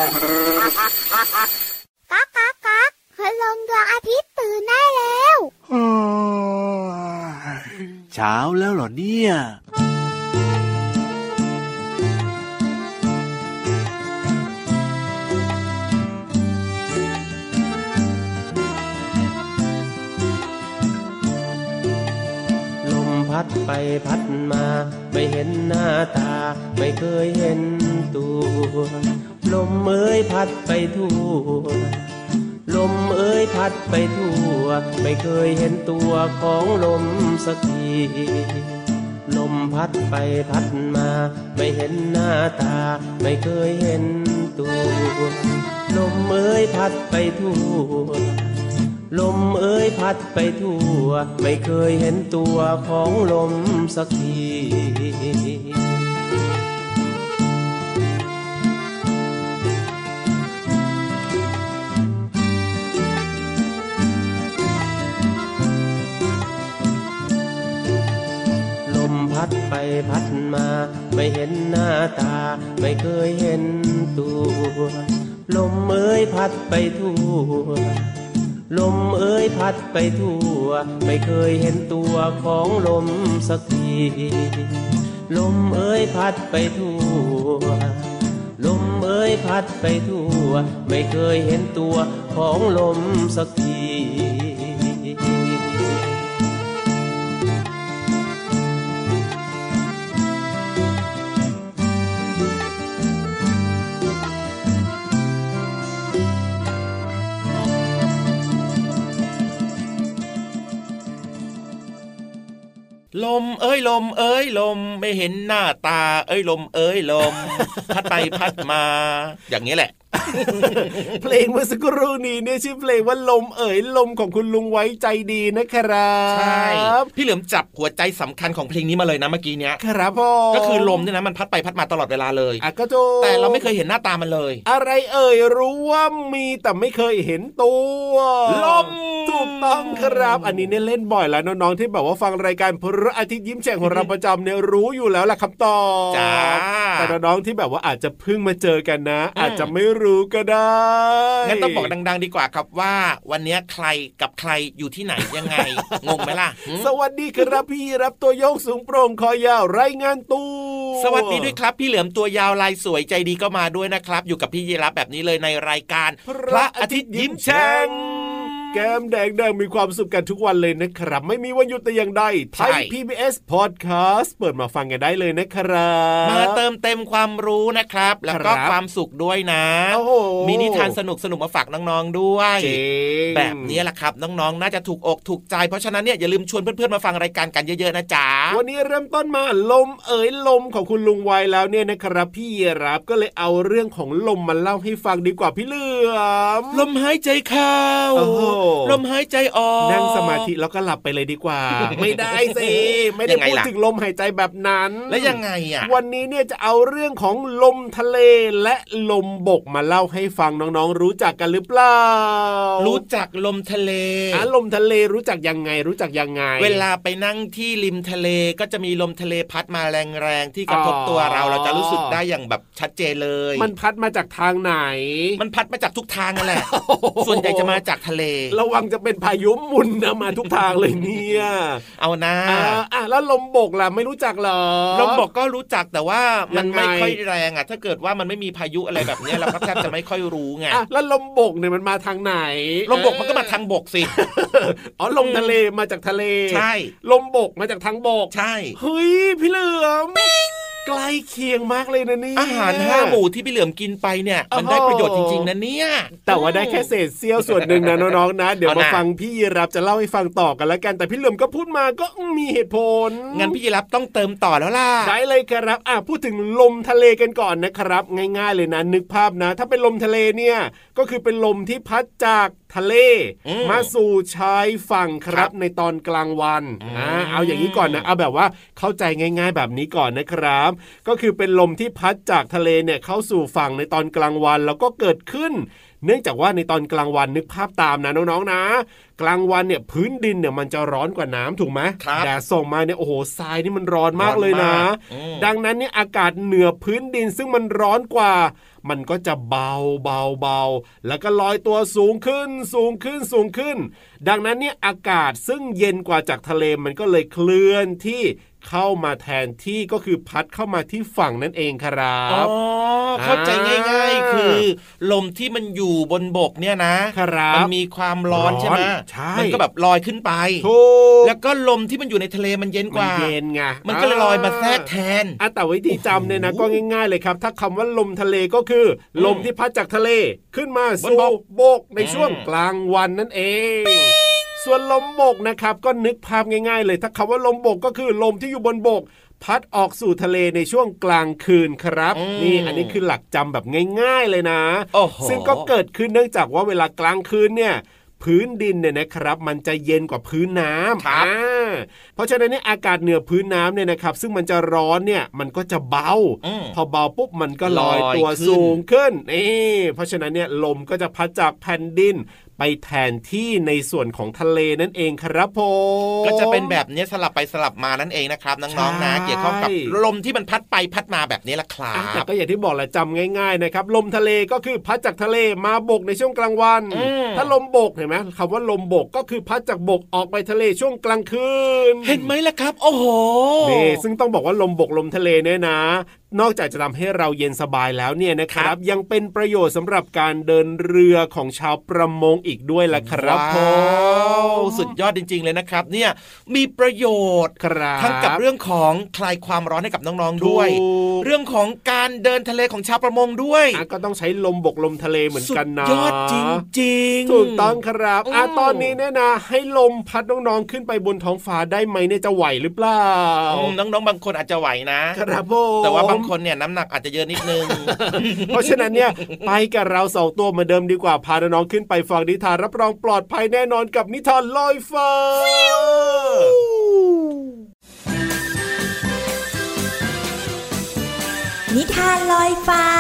ก๊ากก๊ากก๊ากคืนลงดวงอาทิตย์ตื่นได้แล้วเช้าแล้วเหรอเนี่ยพัดไปพัดมาไม่เห็นหน้าตาไม่เคยเห็นตัวลมเอ้ยพัดไปทั่วลมเอ้ยพัดไปทั่วไม่เคยเห็นตัวของลมสักทีลมพัดไปพัดมาไม่เห็นหน้าตาไม่เคยเห็นตัวลมเอ้ยพัดไปทั่วลมเอ้ยพัดไปทั่วไม่เคยเห็นตัวของลมสักทีลมพัดไปพัดมาไม่เห็นหน้าตาไม่เคยเห็นตัวลมเอ้ยพัดไปทั่วลมเอ้ยพัดไปทั่วไม่เคยเห็นตัวของลมสักทีลมเอ้ยพัดไปทั่วลมเอ้ยพัดไปทั่วไม่เคยเห็นตัวของลมสักทีลมเอ้ยลมเอ้ยลมไม่เห็นหน้าตาเอ้ยลมเอ้ยลมพัดไปพัดมาอย่างนี้แหละเพลงเมื่อสักครู่นี้เนี่ยชื่อเพลงว่าลมเอ๋ยลมของคุณลุงไว้ใจดีนะครับใช่พี่เหลือมจับหัวใจสำคัญของเพลงนี้มาเลยนะเมื่อกี้เนี้ยครับพ่อก็คือลมเนี่ยนะมันพัดไปพัดมาตลอดเวลาเลยก็โจแต่เราไม่เคยเห็นหน้าตามันเลยอะไรเอ่ยรู้ว่ามีแต่ไม่เคยเห็นตัวลมถูกต้องครับอันนี้เนี่ยเล่นบ่อยแล้วน้องๆที่แบบว่าฟังรายการพระอาทิตย์ยิ้มแฉ่งของเราประจำเนี่ยรู้อยู่แล้วล่ะคำตอบจ้าแต่น้องๆที่แบบว่าอาจจะเพิ่งมาเจอกันนะอาจจะไม่รู้ก็ได้งั้นต้องบอกดังๆดีกว่าครับว่าวันนี้ใครกับใครอยู่ที่ไหนยังไง งงไหมล่ะสวัสดีครับพี่รับตัวโยงสูงโปร่งคอยาวรายงานตู้สวัสดีด้วยครับพี่เหลือมตัวยาวลายสวยใจดีก็มาด้วยนะครับอยู่กับพี่ยีรับแบบนี้เลยในรายการพระอาทิตย์ยิ้มแฉ่งแก้มแดงๆมีความสุขกันทุกวันเลยนะครับไม่มีวันหยุดแต่อย่างใดไทย PBS Podcast เปิดมาฟังกันได้เลยนะครับมาเติมเต็มความรู้นะครับแล้วก็ความสุขด้วยนะมีนิทานสนุกๆมาฝากน้องๆด้วยแบบนี้แหละครับน้องๆน่าจะถูกอกถูกใจเพราะฉะนั้นเนี่ยอย่าลืมชวนเพื่อนๆมาฟังรายการกันเยอะๆนะจ๊ะวันนี้เริ่มต้นมาลมเอ๋ยลมของคุณลุงไวแล้วเนี่ยนะครับพี่รับก็เลยเอาเรื่องของลมมาเล่าให้ฟังดีกว่าพี่เหลือมลมหายใจเข้าลมหายใจออกนั่งสมาธิแล้วก็หลับไปเลยดีกว่า ไม่ได้สิไม่ได้พูดถึงลมหายใจแบบนั้นแล้วยังไงอ่ะวันนี้เนี่ยจะเอาเรื่องของลมทะเลและลมบกมาเล่าให้ฟังน้องๆรู้จักกันหรือเปล่ารู้จักลมทะเลลมทะเลรู้จักยังไงเวลาไปนั่งที่ริมทะเลก็จะมีลมทะเลพัดมาแรงๆที่กระทบตัวเราจะรู้สึกได้อย่างแบบชัดเจนเลยมันพัดมาจากทางไหนมันพัดมาจากทุกทางนั่นแหละ ส่วนใหญ่จะมาจากทะเลระวังจะเป็นพายุหมุนนะมาทุกทางเลยเนี่ยเอานะแล้วลมบกล่ะไม่รู้จักเหรอลมบกก็รู้จักแต่ว่ามันไม่ค่อยแรงอ่ะถ้าเกิดว่ามันไม่มีพายุอะไรแบบนี้เราก็แทบจะไม่ค่อยรู้ไงแล้วลมบกเนี่ยมันมาทางไหนลมบกมันก็มาทางบกสิลมทะเลมาจากทะเลใช่ลมบกมาจากทางบกใช่เฮ้ยพี่เหลือมใกล้เคียงมากเลยนะนี่อาหาร5 หมู่ที่พี่เหลือมกินไปเนี่ยมันได้ประโยชน์จริงๆนะเนี่ยแต่ว่าได้แค่เศษเสี้ยวส่วนหนึ่งนะน้องๆนะเดี๋ยวมาฟังพี่ยีรับจะเล่าให้ฟังต่อกันแล้วกันแต่พี่เหลือมก็พูดมาก็มีเหตุผลงั้นพี่ยีรับต้องเติมต่อแล้วล่ะได้เลยครับพูดถึงลมทะเลกันก่อนนะครับง่ายๆเลยนะนึกภาพนะถ้าเป็นลมทะเลเนี่ยก็คือเป็นลมที่พัดจากทะเลมาสู่ชายฝั่งครับในตอนกลางวันเอาอย่างนี้ก่อนนะเอาแบบว่าเข้าใจง่ายๆแบบนี้ก่อนนะครับก็คือเป็นลมที่พัดจากทะเลเนี่ยเข้าสู่ฝั่งในตอนกลางวันแล้วก็เกิดขึ้นเนื่องจากว่าในตอนกลางวันนึกภาพตามนะน้องๆนะกลางวันเนี่ยพื้นดินเนี่ยมันจะร้อนกว่าน้ำถูกไหมแดดส่องมาเนี่ยโอ้โหทรายนี่มันร้อนมากเลยนะดังนั้นเนี่ยอากาศเหนือพื้นดินซึ่งมันร้อนกว่ามันก็จะเบาแล้วก็ลอยตัวสูงขึ้นดังนั้นเนี่ยอากาศซึ่งเย็นกว่าจากทะเลมันก็เลยเคลื่อนที่เข้ามาแทนที่ก็คือพัดเข้ามาที่ฝั่งนั่นเองครับเข้าใจง่ายๆคือลมที่มันอยู่บนบกเนี่ยนะมันมีความร้อนใช่ไหมมันก็แบบลอยขึ้นไปแล้วก็ลมที่มันอยู่ในทะเลมันเย็นกว่ามันก็เลยลอยมาแทรกแทนแต่วิธีจำเนี่ยนะก็ง่ายๆเลยครับถ้าคำว่าลมทะเลก็คือลมที่พัดจากทะเลขึ้นมาสู่บกในช่วงกลางวันนั่นเองส่วนลมบกนะครับก็นึกภาพง่ายๆเลยถ้าคำว่าลมบกก็คือลมที่อยู่บนบกพัดออกสู่ทะเลในช่วงกลางคืนครับนี่อันนี้คือหลักจำแบบง่ายๆเลยนะซึ่งก็เกิดขึ้นเนื่องจากว่าเวลากลางคืนเนี่ยพื้นดินเนี่ยนะครับมันจะเย็นกว่าพื้นน้ำเพราะฉะนั้นเนี่ยอากาศเหนือพื้นน้ำเนี่ยนะครับซึ่งมันจะร้อนเนี่ยมันก็จะเบาพอเบาปุ๊บมันก็ลอยตัวสูงขึ้นเพราะฉะนั้นเนี่ยลมก็จะพัดจากแผ่นดินไปแทนที่ในส่วนของทะเลนั่นเองครับผมก็จะเป็นแบบนี้สลับไปสลับมานั่นเองนะครับน้องๆนะเกี่ยวข้องกับลมที่มันพัดไปพัดมาแบบนี้แหละครับแต่ก็อย่างที่บอกแหละจำง่ายๆนะครับลมทะเลก็คือพัดจากทะเลมาบกในช่วงกลางวันถ้าลมบกเห็นไหมคำว่าลมบกก็คือพัดจากบกออกไปทะเลช่วงกลางคืนเห็นไหมล่ะครับโอ้โหนี่ซึ่งต้องบอกว่าลมบกลมทะเลเนี่ยนะนอกจากจะทำให้เราเย็นสบายแล้วเนี่ยนะครับยังเป็นประโยชน์สำหรับการเดินเรือของชาวประมงอีกด้วยล่ะครับสุดยอดจริงๆเลยนะครับเนี่ยมีประโยชน์ทั้งกับเรื่องของคลายความร้อนให้กับน้องๆด้วยเรื่องของการเดินทะเลของชาวประมงด้วยก็ต้องใช้ลมบกลมทะเลเหมือนกันนะสุดยอดจริงๆถูกต้องครับตอนนี้เนี่ยนะให้ลมพัดน้องๆขึ้นไปบนท้องฟ้าได้ไหมเนี่ยจะไหวหรือเปล่าน้องๆบางคนอาจจะไหวนะครับแต่ว่าบางคนเนี่ยน้ำหนักอาจจะเยอะนิดนึงเพราะฉะนั้นเนี่ยไปกับเรา2ตัวเหมือนเดิมดีกว่าพาน้องๆขึ้นไปฟังนิทานรับรองปลอดภัยแน่นอนกับนิทานลอยฟ้านิทานลอยฟ้า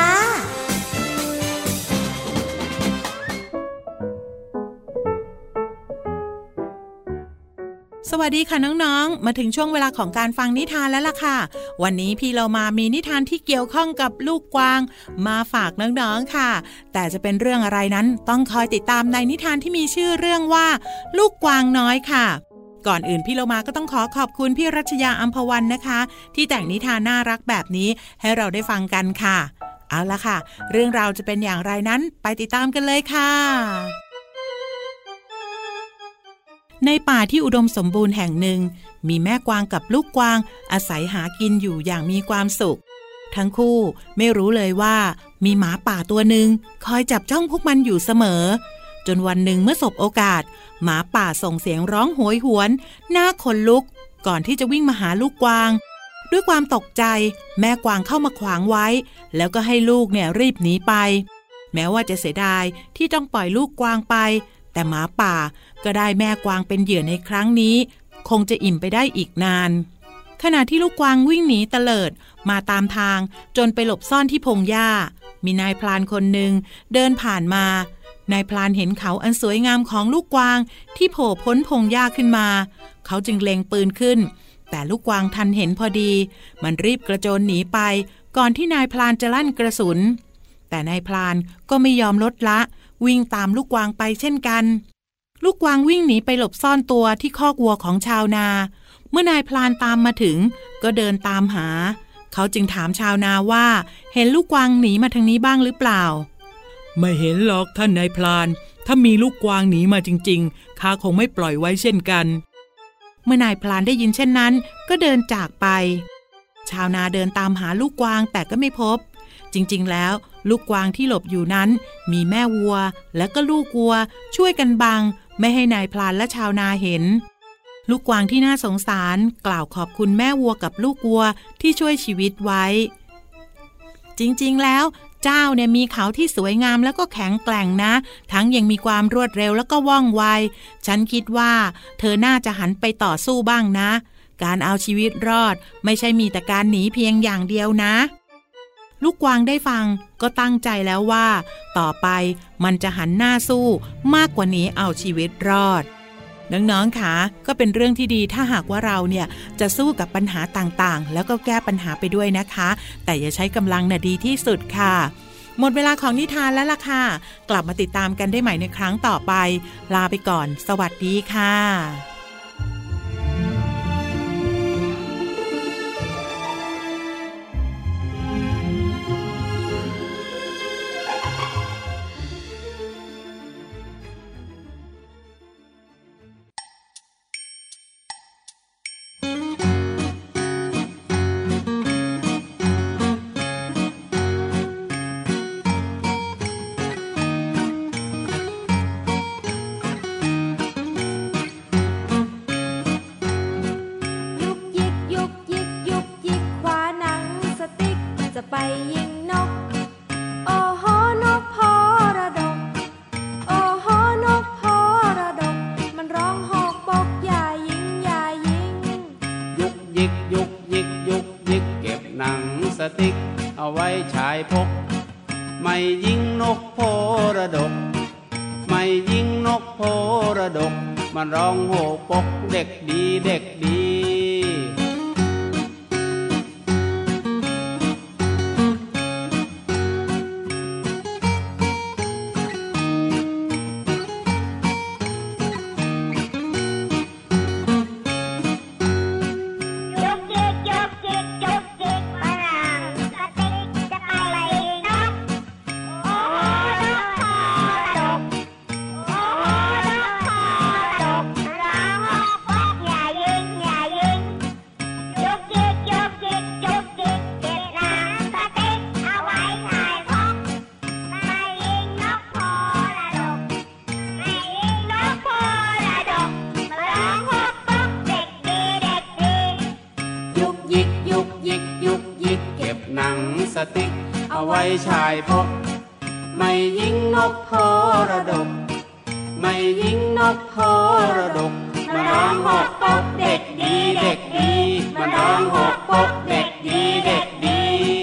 สวัสดีค่ะน้องๆมาถึงช่วงเวลาของการฟังนิทานแล้วล่ะค่ะวันนี้พี่เรามามีนิทานที่เกี่ยวข้องกับลูกกวางมาฝากน้องๆค่ะแต่จะเป็นเรื่องอะไรนั้นต้องคอยติดตามในนิทานที่มีชื่อเรื่องว่าลูกกวางน้อยค่ะก่อนอื่นพี่เรามาก็ต้องขอบคุณพี่รัชยาอัมพวันนะคะที่แต่งนิทานน่ารักแบบนี้ให้เราได้ฟังกันค่ะเอาล่ะค่ะเรื่องราวจะเป็นอย่างไรนั้นไปติดตามกันเลยค่ะในป่าที่อุดมสมบูรณ์แห่งหนึ่งมีแม่กวางกับลูกกวางอาศัยหากินอยู่อย่างมีความสุขทั้งคู่ไม่รู้เลยว่ามีหมาป่าตัวหนึ่งคอยจับจ้องพวกมันอยู่เสมอจนวันหนึ่งเมื่อสบโอกาสหมาป่าส่งเสียงร้องโหยหวนหน้าขนลุกก่อนที่จะวิ่งมาหาลูกกวางด้วยความตกใจแม่กวางเข้ามาขวางไว้แล้วก็ให้ลูกเนี่ยรีบหนีไปแม้ว่าจะเสียดายที่ต้องปล่อยลูกกวางไปแต่หมาป่าก็ได้แม่กวางเป็นเหยื่อในครั้งนี้คงจะอิ่มไปได้อีกนานขณะที่ลูกกวางวิ่งหนีเตลิดมาตามทางจนไปหลบซ่อนที่พงหญ้ามีนายพรานคนหนึ่งเดินผ่านมานายพรานเห็นเขาอันสวยงามของลูกกวางที่โผล่พ้นพงหญ้าขึ้นมาเขาจึงเล็งปืนขึ้นแต่ลูกกวางทันเห็นพอดีมันรีบกระโจนหนีไปก่อนที่นายพรานจะลั่นกระสุนแต่นายพรานก็ไม่ยอมลดละวิ่งตามลูกกวางไปเช่นกันลูกกวางวิ่งหนีไปหลบซ่อนตัวที่คอกวัวของชาวนาเมื่อนายพรานตามมาถึงก็เดินตามหาเขาจึงถามชาวนาว่าเห็นลูกกวางหนีมาทางนี้บ้างหรือเปล่าไม่เห็นหรอกท่านนายพรานถ้ามีลูกกวางหนีมาจริงๆข้าคงไม่ปล่อยไว้เช่นกันเมื่อนายพรานได้ยินเช่นนั้นก็เดินจากไปชาวนาเดินตามหาลูกกวางแต่ก็ไม่พบจริงๆแล้วลูกกวางที่หลบอยู่นั้นมีแม่วัวและก็ลูกวัวช่วยกันบังไม่ให้นายพรานและชาวนาเห็นลูกกวางที่น่าสงสารกล่าวขอบคุณแม่วัวกับลูกวัวที่ช่วยชีวิตไว้จริงๆแล้วเจ้าเนี่ยมีเขาที่สวยงามแล้วก็แข็งแกร่งนะทั้งยังมีความรวดเร็วแล้วก็ว่องไวฉันคิดว่าเธอน่าจะหันไปต่อสู้บ้างนะการเอาชีวิตรอดไม่ใช่มีแต่การหนีเพียงอย่างเดียวนะลูกกวางได้ฟังก็ตั้งใจแล้วว่าต่อไปมันจะหันหน้าสู้มากกว่านี้เอาชีวิตรอดน้องๆค่ะก็เป็นเรื่องที่ดีถ้าหากว่าเราเนี่ยจะสู้กับปัญหาต่างๆแล้วก็แก้ปัญหาไปด้วยนะคะแต่อย่าใช้กำลังน่ะดีที่สุดค่ะหมดเวลาของนิทานแล้วล่ะค่ะกลับมาติดตามกันได้ใหม่ในครั้งต่อไปลาไปก่อนสวัสดีค่ะเอาไว้ฉายพกไม่ยิงนกโพระดกไม่ยิงนกโพระดกมันร้องโหปกเด็กดีเด็กดีเอาไว้ชายพกไม่ยิงนกโพระดกไม่ยิงนกโพระดกมันร้องหกปกเด็กดีเด็กดีมันร้องหกปกเด็กดีเด็กดี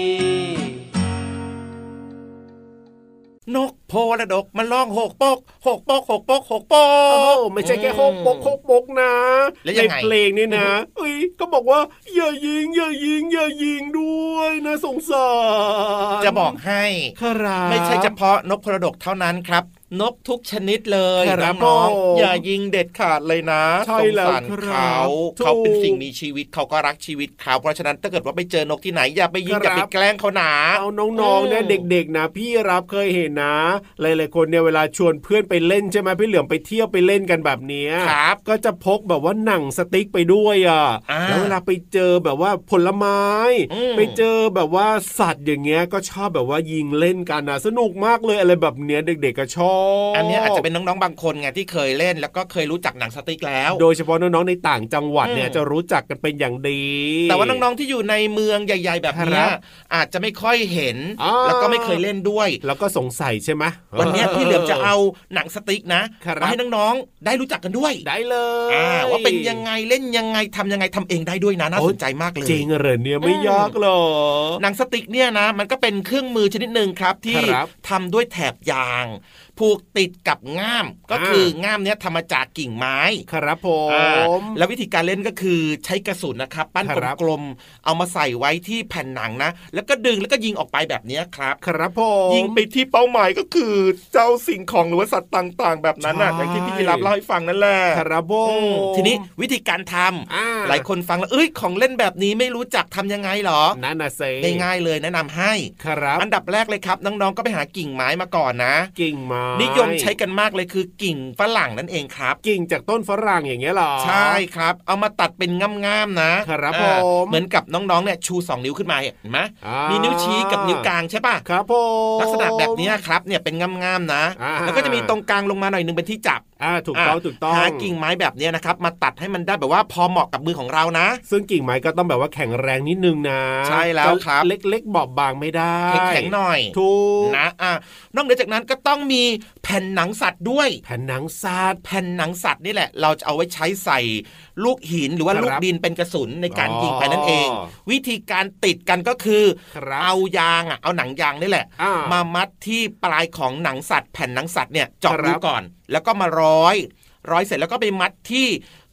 นกโพระดกมันร้องหกปกหกปกหกปกหกปกไม่ใช่แค่หกปกหกปกนะในเพลงนี่นะก็บอกว่าอย่ายิงอย่ายิงอย่ายิงด้วยนะสงสารจะบอกให้ไม่ใช่เฉพาะนกโพระดกเท่านั้นครับนกทุกชนิดเลยน้องอย่ายิงเด็ดขาดเลยนะสงสารเขาเป็นสิ่งมีชีวิตเขาก็รักชีวิตเขาเพราะฉะนั้นถ้าเกิดว่าไปเจอนกที่ไหนอย่าไปยิงอย่าไปแกล้งเขาหนาเอาน้องๆเนี่ยเด็กๆนะพี่รับเคยเห็นนะหลายๆคนเนี่ยเวลาชวนเพื่อนไปเล่นใช่ไหมพี่เหลือมไปเที่ยวไปเล่นกันแบบนี้ก็จะพกแบบว่าหนังสติ๊กไปด้วยแล้วเวลาไปเจอแบบว่าผลไม้ไปเจอแบบว่าสัตว์อย่างเงี้ยก็ชอบแบบว่ายิงเล่นกันนะสนุกมากเลยอะไรแบบเนี้ยเด็กๆก็ชอบอันนี้อาจจะเป็นน้องๆบางคนไงที่เคยเล่นแล้วก็เคยรู้จักหนังสติ๊กแล้วโดยเฉพาะน้องๆในต่างจังหวัดเนี่ยจะรู้จักกันเป็นอย่างดีแต่ว่าน้องๆที่อยู่ในเมืองใหญ่ๆแบบนี้อาจจะไม่ค่อยเห็นแล้วก็ไม่เคยเล่นด้วยแล้วก็สงสัยใช่ไหมวันนี้พี่เหลือมจะเอาหนังสติ๊กนะมาให้น้องๆได้รู้จักกันด้วยได้เลยว่าเป็นยังไงเล่นยังไงทำยังไงทำเองได้ด้วยนะน่าสนใจมากเลยจริงเหรอเนี่ยไม่ยากหรอหนังสติ๊กเนี่ยนะมันก็เป็นเครื่องมือชนิดหนึ่งครับที่ทำด้วยแถบยางผูกติดกับง่ามก็คือง่ามเนี้ยทำมาจากกิ่งไม้ครับผมแล้ววิธีการเล่นก็คือใช้กระสุนนะครับปั้นกลมๆเอามาใส่ไว้ที่แผ่นหนังนะแล้วก็ดึงแล้วก็ยิงออกไปแบบนี้ครับครับผมยิงไปที่เป้าหมายก็คือเจ้าสิ่งของหรือว่าสัตว์ต่างๆแบบนั้นน่ะอย่างที่พี่รับเล่าให้ฟังนั่นแหละครับผมทีนี้วิธีการทำหลายคนฟังแล้วของเล่นแบบนี้ไม่รู้จักทำยังไงหรอนั่นน่ะสิง่ายๆเลยแนะนำให้ครับอันดับแรกเลยครับน้องๆก็ไปหากิ่งไม้มาก่อนนะกิ่งไม้นิยมใช้กันมากเลยคือกิ่งฝรั่งนั่นเองครับกิ่งจากต้นฝรั่งอย่างเงี้ยหรอใช่ครับเอามาตัดเป็นง่ามๆนะครับผมเหมือนกับน้องๆเนี่ยชู2นิ้วขึ้นมาเห็นไหมมีนิ้วชี้กับนิ้วกลางใช่ป่ะครับผมลักษณะแบบนี้ครับเนี่ยเป็นง่ามๆนะแล้วก็จะมีตรงกลางลงมาหน่อยนึงเป็นที่จับถูกต้องหากิ่งไม้แบบนี้นะครับมาตัดให้มันได้แบบว่าพอเหมาะกับมือของเรานะซึ่งกิ่งไม้ก็ต้องแบบว่าแข็งแรงนิดนึงนะใช่แล้วครับเล็กๆบอบบางไม่ได้แข็งหน่อยถูกนะนอกจากนั้นก็ต้องมีแผ่นหนังสัตว์ด้วยแผ่นหนังสัตว์นี่แหละเราจะเอาไว้ใช้ใส่ลูกหินหรือว่าลูกดินเป็นกระสุนในการยิงไปนั่นเองวิธีการติดกันก็คือเอายางเอาหนังยางนี่แหละมามัดที่ปลายของหนังสัตว์แผ่นหนังสัตว์เนี่ยเจาะรูก่อนแล้วก็มาร้อยเสร็จแล้วก็ไปมัดที่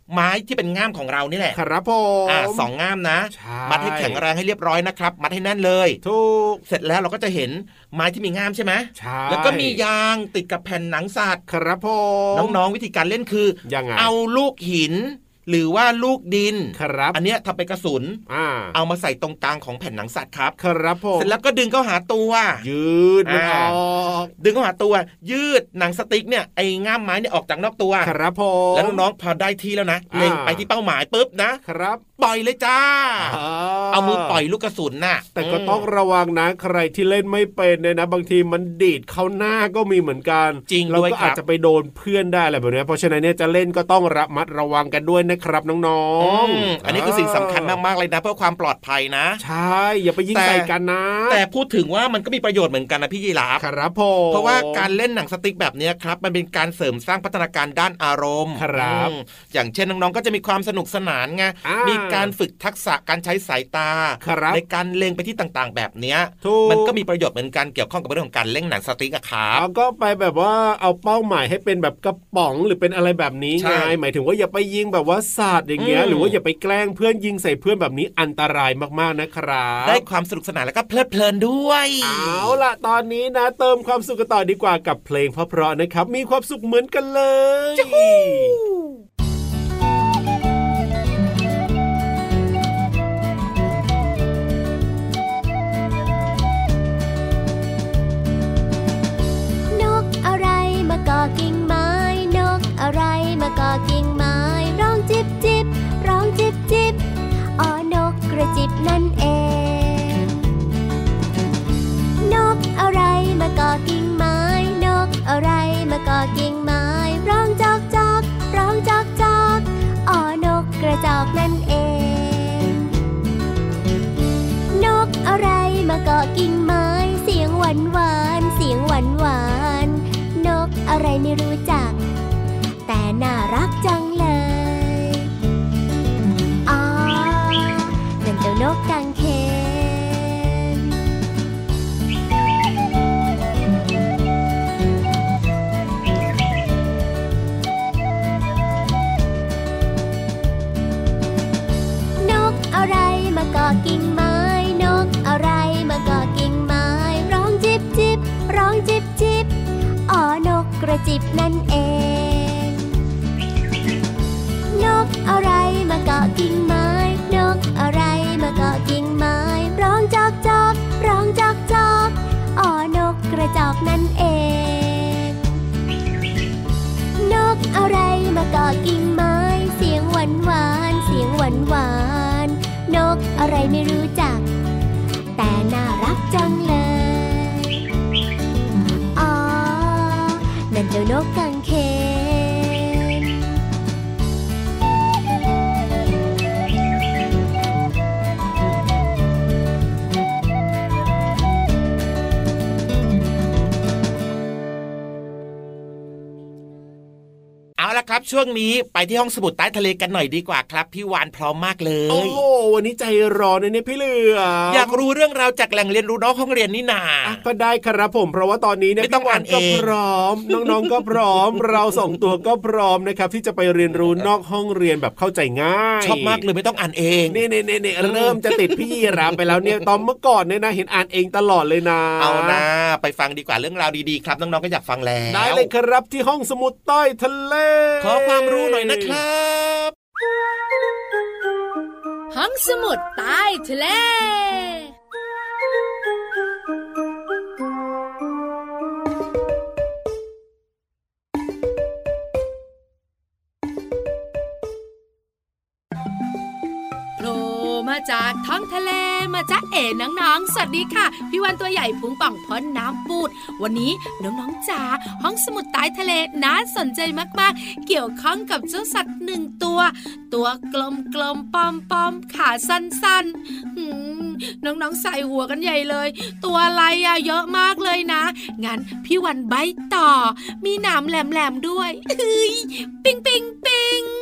ไม้ที่เป็นง่ามของเรานี่แหละครับผม 2 ง่ามนะมัดให้แข็งแรงให้เรียบร้อยนะครับมัดให้แน่นเลยถูกเสร็จแล้วเราก็จะเห็นไม้ที่มีง่ามใช่ไหมแล้วก็มียางติดกับแผ่นหนังสัตว์ครับผมน้องๆวิธีการเล่นคือเอาลูกหินหรือว่าลูกดินอันเนี้ยทำเป็นกระสุนเอามาใส่ตรงกลางของแผ่นหนังสัตว์ครับครับผมเสร็จแล้วก็ดึงเข้าหาตัวยืดมันออกดึงเข้าหาตัวยืดหนังสติ๊กเนี่ยไอ้ง่ามไม้เนี่ยออกจากนอกตัวครับผมแล้วน้องๆพอได้ที่แล้วนะเล็งไปที่เป้าหมายปุ๊บนะครับปล่อยเลยจ้าเอามือปล่อยลูกกระสุนน่ะแต่ก็ต้องระวังนะใครที่เล่นไม่เป็นเนี่ยนะบางทีมันดีดเข้าหน้าก็มีเหมือนกันจริงแล้วก็อาจจะไปโดนเพื่อนได้อะไรแบบนี้เพราะฉะนั้นเนี่ยจะเล่นก็ต้องระมัดระวังกันด้วยนะครับน้องๆอันนี้คือสิ่งสำคัญมากๆเลยนะเพื่อความปลอดภัยนะใช่อย่าไปยิงใส่กันนะแต่พูดถึงว่ามันก็มีประโยชน์เหมือนกันนะพี่ยีราฟครับผมเพราะว่าการเล่นหนังสติ๊กแบบนี้ครับมันเป็นการเสริมสร้างพัฒนาการด้านอารมณ์ครับอย่างเช่นน้องๆก็จะมีความสนุกสนานไงมีการฝึกทักษะการใช้สายตาในการเล็งไปที่ต่างๆแบบนี้มันก็มีประโยชน์เหมือนกันเกี่ยวข้องกับเรื่องของการเล่นหนังสติ๊กครับเอาก็ไปแบบว่าเอาเป้าหมายให้เป็นแบบกระป๋องหรือเป็นอะไรแบบนี้ไงหมายถึงว่าอย่าไปยิงแบบว่าศาสตร์อย่างเงี้ยหรือว่าอย่าไปแกล้งเพื่อนยิงใส่เพื่อนแบบนี้อันตรายมากๆนะครับได้ความสนุกสนานแล้วก็เพลิดเพลินด้วยเอาล่ะตอนนี้นะเติมความสุขกันต่อดีกว่ากับเพลงเพราะๆนะครับมีความสุขเหมือนกันเลยก็กิ่งไม้นกอะไรมาก็กิ่งไม้ร้องจิบจิบร้องจิบจิบอ๋อนกกระจิบนั่นเองนกอะไรมาก็กิ่งไม้นกอะไรมาก็กิ่งไม้ร้องจอกจอกร้องจอกจอกอ๋อนกกระจอกนั่นเองนกอะไรมาก็กิ่งไม้เสียงหวานหวานเสียงหวานหวานนกอะไรไม่รู้จักแต่น่ารักจังเลยอ๋อนั่นเจ้านกกังเขนนกอะไรมาเกาะกิ่งไม้นกอะไรมาเกาะกิ่งไม้ร้องจิบจิบร้องจิบจิบอ๋อนกกระจิบนั่นเองนกอะไรมาเกาะกิ่งไม้นกอะไรมาเกาะกิ่งไม้ร้องจอกจอกร้องจอกจอกอ๋อนกกระจอกนั่นเองนกอะไรมาเกาะกิ่งไม้เสียงหวานหวานเสียงหวานหวานนกอะไรไม่รู้จักแต่น่ารักจังเลยอ๋อนั่นเจ้านกกังเขนเอาละครับช่วงนี้ไปที่ห้องสมุดใต้ทะเลกันหน่อยดีกว่าครับพี่วานพร้อมมากเลยโอ้วันนี้ใจร้อนเลยเนี่ยพี่เหลืออยากรู้เรื่องราวจากแหล่งเรียนรู้นอกห้องเรียนนี่นาก็ได้ครับผมเพราะว่าตอนนี้เนี่ยไม่ต้องอ่านเองพร้อมน้องๆก็พร้อมเราส่งตัวก็พร้อมนะครับที่จะไปเรียนรู้นอกห้องเรียนแบบเข้าใจง่ายชอบมากเลยไม่ต้องอ่านเองนี่เริ่มจะติดพี่ยีราฟไปแล้วเนี่ยตอนเมื่อก่อนเนี่ยนะเห็นอ่านเองตลอดเลยนะเอานะไปฟังดีกว่าเรื่องราวดีๆครับน้องๆก็อยากฟังแล้วได้เลยครับที่ห้องสมุดใต้ทะเลขอความรู้หน่อยนะครับห้องสมุดใต้ทะเลมาจากท้องทะเลมาจ๊ะเอ๋น้องๆสวัสดีค่ะพี่วันตัวใหญ่พุงป่องพ้นน้ำปูดวันนี้น้องๆจ๋าห้องสมุดใต้ทะเลน่าสนใจมากๆเกี่ยวข้องกับเจ้าสัตว์หนึ่งตัวกลมๆปอมๆขาสั้นๆน้องๆใส่หัวกันใหญ่เลยตัวอะไรอะเยอะมากเลยนะงั้นพี่วันใบต่อมีหนามแหลมๆด้วยเฮ้ยปิง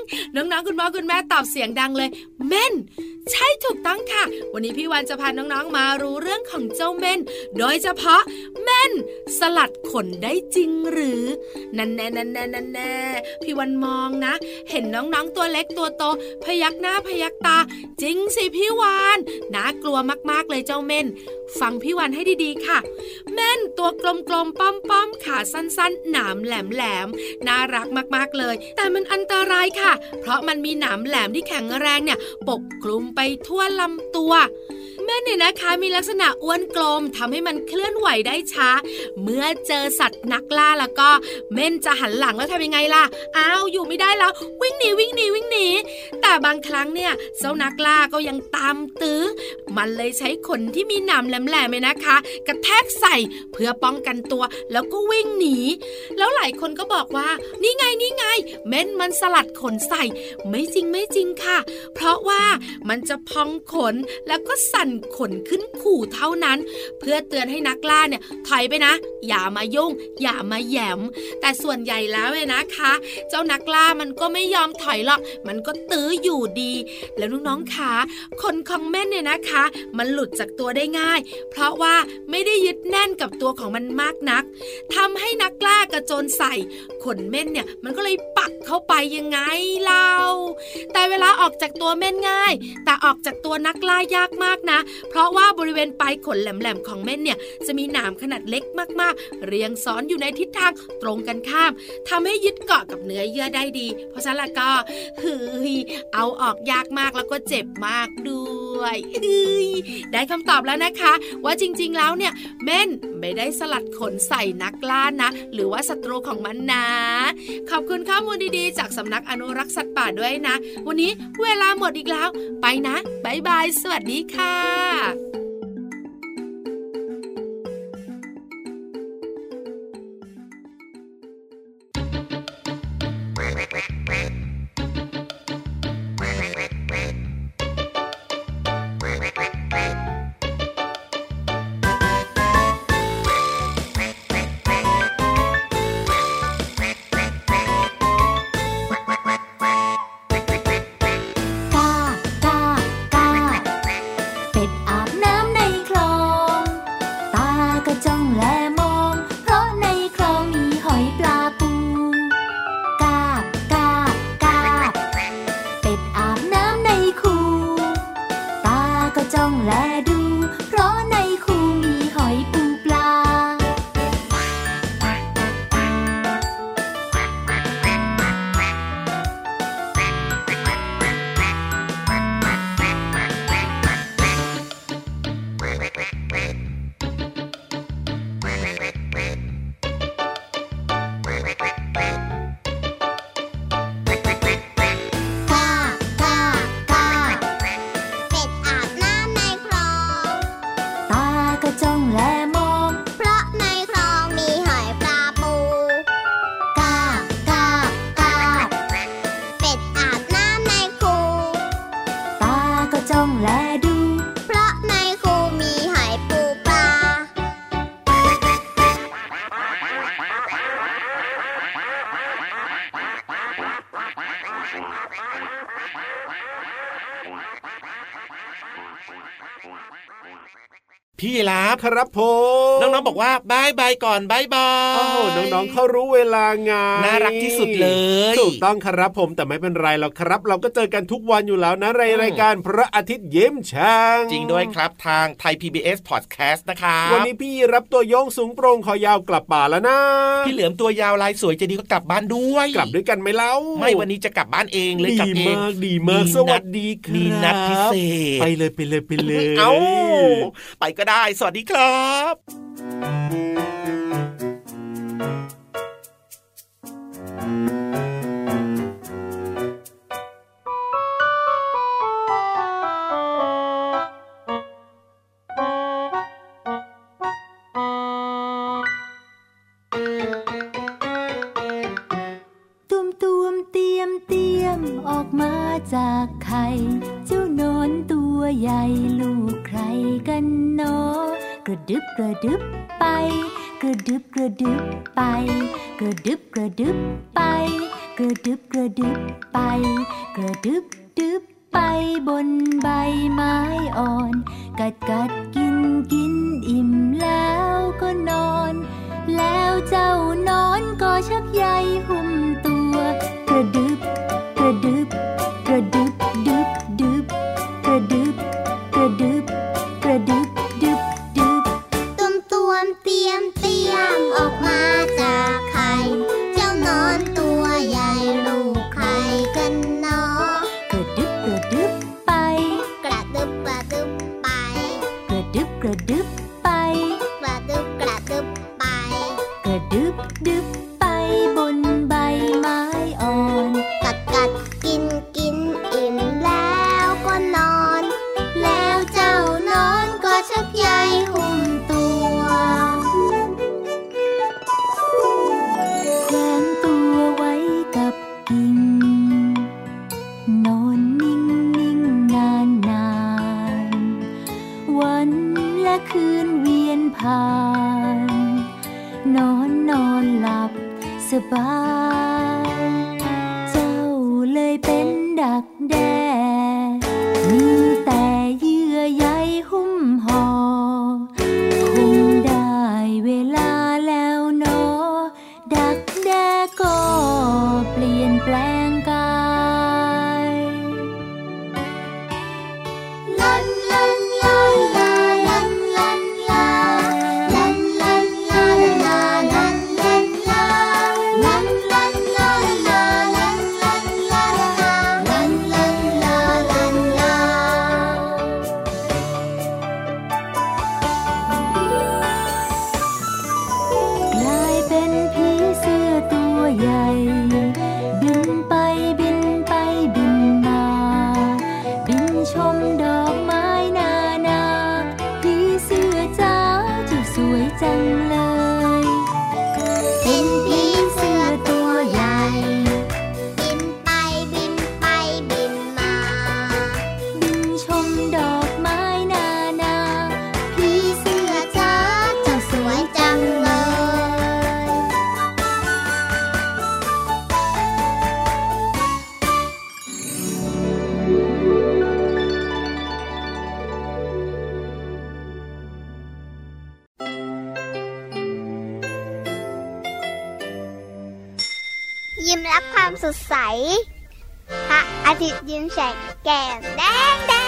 น้องๆคุณพ่อคุณแม่ตอบเสียงดังเลยเม่นใช่ถูกต้องค่ะวันนี้พี่วันจะพาน้องๆมารู้เรื่องของเจ้าเม่นโดยเฉพาะเม่นสลัดขนได้จริงหรือนั่นแน่พี่วันมองนะเห็นน้องๆตัวเล็กตัวโตพยักหน้าพยักตาจริงสิพี่วานน่ากลัวมากๆเลยเจ้าเม่นฟังพี่วันให้ดีๆค่ะเม่นตัวกลมๆป้อมๆขาสั้นๆหนามแหลมๆน่ารักมากๆเลยแต่มันอันตรายค่ะเพราะมันมีหนามแหลมที่แข็งแรงเนี่ยปกคลุมไปทั่วลำตัวเม่นเนี่ยนะคะมีลักษณะอ้วนกลมทำให้มันเคลื่อนไหวได้ช้าเมื่อเจอสัตว์นักล่าแล้วก็เม่นจะหันหลังแล้วทำยังไงล่ะอ้าวอยู่ไม่ได้แล้ววิ่งหนีแต่บางครั้งเนี่ยเจ้านักล่าก็ยังตามตื้อมันเลยใช้ขนที่มีหนามแหลมๆนะคะกระแทกใส่เพื่อป้องกันตัวแล้วก็วิ่งหนีแล้วหลายคนก็บอกว่านี่ไงเม่นมันสลัดขนใส่ไม่จริงค่ะเพราะว่ามันจะพองขนแล้วก็สั่นขนขึ้นขู่เท่านั้นเพื่อเตือนให้นักล่าเนี่ยถอยไปนะอย่ามายุ่งอย่ามาแหย่มแต่ส่วนใหญ่แล้วเนี่ยนะคะเจ้านักล่ามันก็ไม่ยอมถอยหรอกมันก็ตื้ออยู่ดีแล้วน้องๆขาขนของเม่นเนี่ยนะคะมันหลุดจากตัวได้ง่ายเพราะว่าไม่ได้ยึดแน่นกับตัวของมันมากนักทำให้นักล่ากระโจนใส่ขนเม่นเนี่ยมันก็เลยปักเข้าไปยังไงเล่าแต่เวลาออกจากตัวเม่นง่ายแต่ออกจากตัวนักล่ายากมากนะเพราะว่าบริเวณปลายขนแหลมๆของเม่นเนี่ยจะมีหนามขนาดเล็กมากๆเรียงซ้อนอยู่ในทิศทางตรงกันข้ามทำให้ยึดเกาะกับเนื้อเยื่อได้ดีเพราะฉะนั้นก็เอาออกยากมากแล้วก็เจ็บมากด้วยได้คำตอบแล้วนะคะว่าจริงๆแล้วเนี่ยเม่นไม่ได้สลัดขนใส่นักล่านะหรือว่าศัตรูของมันนะขอบคุณข้อมูลดีๆจากสำนักอนุรักษ์สัตว์ป่าด้วยนะวันนี้เวลาหมดอีกแล้วไปนะบ๊ายบายสวัสดีค่ะพี่รับครับผมน้องๆบอกว่าบายบายก่อนบายบายโอ้น้องๆเขารู้เวลาไงน่ารักที่สุดเลยถูกต้องครับผมแต่ไม่เป็นไรหรอกครับเราก็เจอกันทุกวันอยู่แล้วนะรายการพระอาทิตย์ยิ้มช่างจริงด้วยครับทางไทย PBS Podcast นะครับวันนี้พี่รับตัวโยงสูงโปร่งคอยาวกลับป่าแล้วนะพี่เหลือมตัวยาวลายสวยใจดีก็กลับบ้านด้วยกลับด้วยกันไหมเล่าไม่วันนี้จะกลับบ้านเองเลยกลับเองดีมากสวัสดีครับมีนัดพิเศษไปเลยเอ้าไปก็ได้สวัสดีครับจากไข่เจ้านอนตัวใหญ่ลูกใครกันเนาะกระดึบกระดึบไปกระดึบกระดึบไปกระดึบกระดึบไปกระดึบกระดึบไปกระดึบดึบไปบนใบไม้อ่อนกัดกัดกินกินอิ่มแล้วก็นอนแล้วเจ้านอนก็ชักใยหุ้มตัวกระดึบกระดึบกระดึบดึบดึบกระดึบกระดึบกระดึบดึบดึบตุ้มตวมเตรียมเตรียมออกมาจากไข่เจ้านอนตัวใหญ่ลูกใครกันเนาะกระดึบกระดึบไปกระดึบกระดึบไปกระดึบกระดึบไปกระดึบกระดึบไปกระดึบดึบไปบนใบไม้อ่อนกัดกัดกินกินอิ่มแล้วก็นอนแล้วเจ้านอนก็ชักใยหุ้มตัวแขวนตัวไว้กับกิ่งนอนนิ่งนิ่งนานนานวันและคืนเวียนผ่านนอนนอนหลับสบายเจ้าเลยเป็นดักแด้มีแต่เยื่อใยหุ้มห่อคงได้เวลาแล้วเนาะดักแด้ก็เปลี่ยนแปลงกายลันลันลาลาลันลันลาลันลันลาลาลันลันลาลันลันลาลาลันลันลาลันลันลาลันลากลายเป็นผีเสื้อตัวใหญ่บินไปบินไปบินมาบินชมดอกไม้นานาผีเสื้อจ้าเจ้าสวยจังเลยเป็นผีเสื้อตัวใหญ่บินไปบินไปบินมาบินชมดอกไม้นานาผีเสื้อจ้าเจ้าสวยจังเลยยิ้มรับความสดใสพระอาทิตย์ยิ้มแฉกแก้มแดงแดง